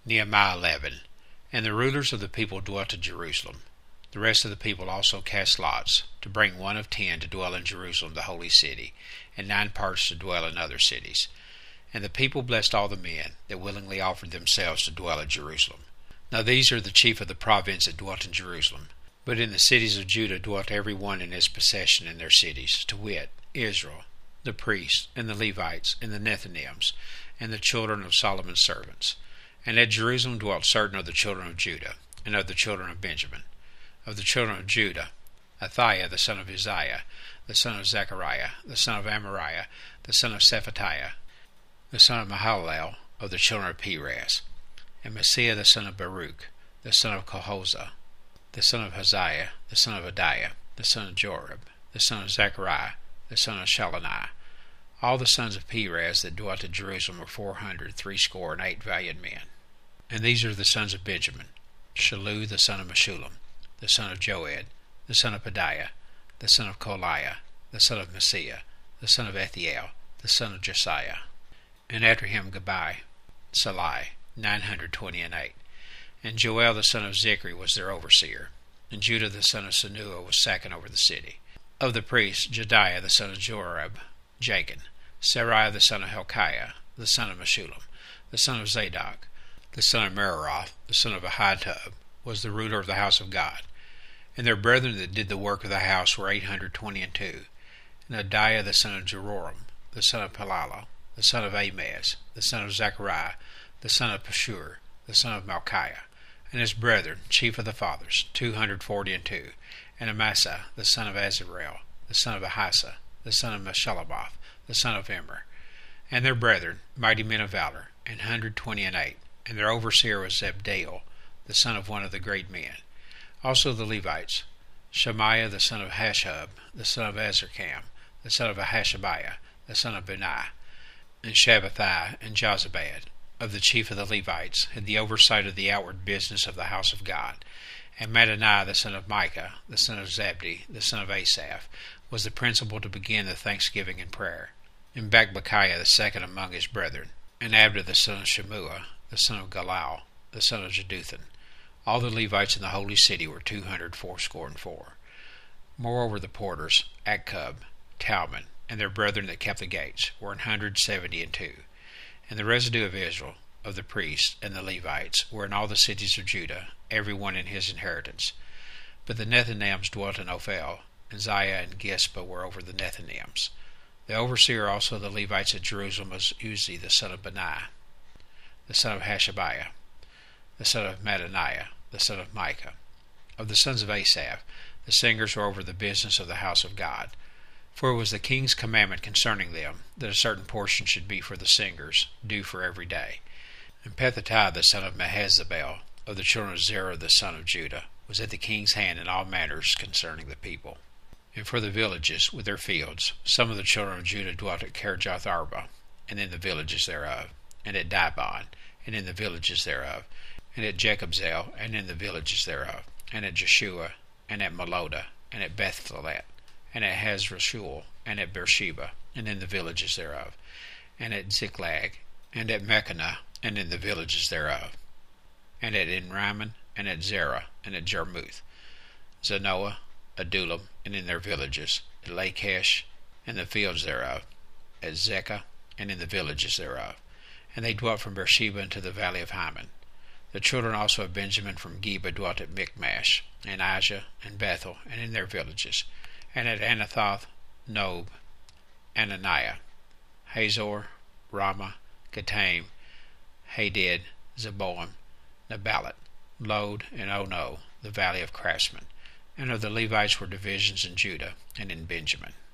Nehemiah 11. And the rulers of the people dwelt in Jerusalem. The rest of the people also cast lots, to bring 1 of 10 to dwell in Jerusalem the holy city, and 9 parts to dwell in other cities. And the people blessed all the men that willingly offered themselves to dwell in Jerusalem. Now these are the chief of the province that dwelt in Jerusalem. But in the cities of Judah dwelt every one in his possession in their cities, to wit, Israel, the priests, and the Levites, and the Nethinims, and the children of Solomon's servants. And at Jerusalem dwelt certain of the children of Judah, and of the children of Benjamin. Of the children of Judah, Athaiah the son of Uzziah, the son of Zechariah, the son of Amariah, the son of Shephatiah, the son of Mahalalel, of the children of Perez, and Messiah the son of Baruch, the son of Kohosah, the son of Haziah, the son of Adiah, the son of Jorib, the son of Zechariah, the son of Shalaniah. All the sons of Perez that dwelt at Jerusalem were 468 valiant men. And these are the sons of Benjamin: Shalu the son of Meshullam, the son of Joed, the son of Pedaiah, the son of Koliah, the son of Messiah, the son of Ethiel, the son of Josiah. And after him Gabai, Salai, 928. And Joel the son of Zichri was their overseer. And Judah the son of Sanua was second over the city. Of the priests, Jediah the son of Jorib, Jachin, Seraiah the son of Hilkiah, the son of Meshullam, the son of Zadok, the son of Meraroth, the son of Ahitub, was the ruler of the house of God. And their brethren that did the work of the house were 822. And Adiah the son of Jeroram, the son of Pelilah, the son of Amaz, the son of Zechariah, the son of Pashur, the son of Malchiah, and his brethren, chief of the fathers, 242. And Amasa, the son of Azarel, the son of Ahisa, the son of Meshillemoth, the son of Immer, and their brethren, mighty men of valor, 128. And their overseer was Zebdiel, the son of one of the great men. Also the Levites, Shemaiah the son of Hashub, the son of Azarkam, the son of Ahashabiah, the son of Bunai, and Shabbathai and Jozabad, of the chief of the Levites, had the oversight of the outward business of the house of God. And Mattaniah the son of Micah, the son of Zabdi, the son of Asaph, was the principal to begin the thanksgiving and prayer. And Bakbukiah the second among his brethren, and Abda the son of Shemua, the son of Galal, the son of Jeduthun. All the Levites in the holy city were 284. Moreover the porters, Akkub, Talmon, and their brethren that kept the gates, were 172. And the residue of Israel, of the priests and the Levites, were in all the cities of Judah, every one in his inheritance. But the Nethinims dwelt in Ophel, and Ziah and Gispa were over the Nethinims. The overseer also of the Levites at Jerusalem was Uzzi the son of Bani, the son of Hashabiah, the son of Mattaniah, the son of Micah. Of the sons of Asaph, the singers were over the business of the house of God. For it was the king's commandment concerning them, that a certain portion should be for the singers, due for every day. And Pethahiah the son of Mehezabel, of the children of Zerah the son of Judah, was at the king's hand in all matters concerning the people. And for the villages with their fields, some of the children of Judah dwelt at Kirjath Arba, and in the villages thereof, and at Dibon, and in the villages thereof, and at Jekabzeel, and in the villages thereof, and at Jeshua, and at Meloda, and at Bethphelet, and at Hazrashul, and at Beersheba, and in the villages thereof, and at Ziklag, and at Mechanah, and in the villages thereof, and at Enrimmon, and at Zerah, and at Jarmuth, Zanoah, Adullam, and in their villages, at Lachish, and the fields thereof, at Zekah, and in the villages thereof. And they dwelt from Beersheba into the valley of Hyman. The children also of Benjamin from Geba dwelt at Michmash, and Ajah, and Bethel, and in their villages, and at Anathoth, Nob, Ananiah, Hazor, Ramah, Gataim, Hadid, Zeboim, Neballat, Lod, and Ono, the valley of craftsmen. And of the Levites were divisions in Judah and in Benjamin.